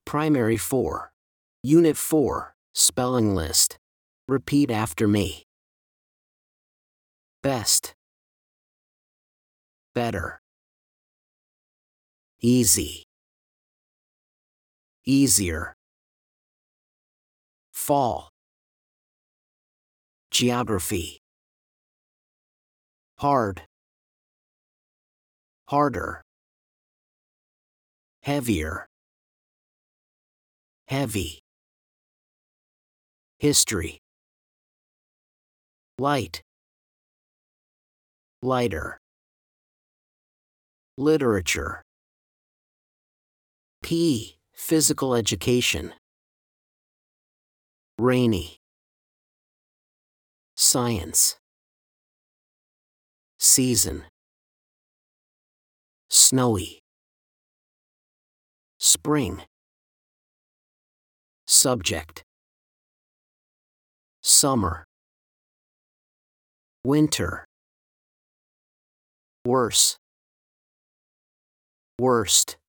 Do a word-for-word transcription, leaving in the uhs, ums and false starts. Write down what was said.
Primary four. Unit four, Spelling List. Repeat after me. Best. Better. Easy. Easier. Fall. Geography. Hard. Harder. Heavier. Heavy. History. Light. Lighter. Literature. P. Physical education. Rainy. Science. Season. Snowy. Spring. Subject. Summer. Winter. Worse. Worst.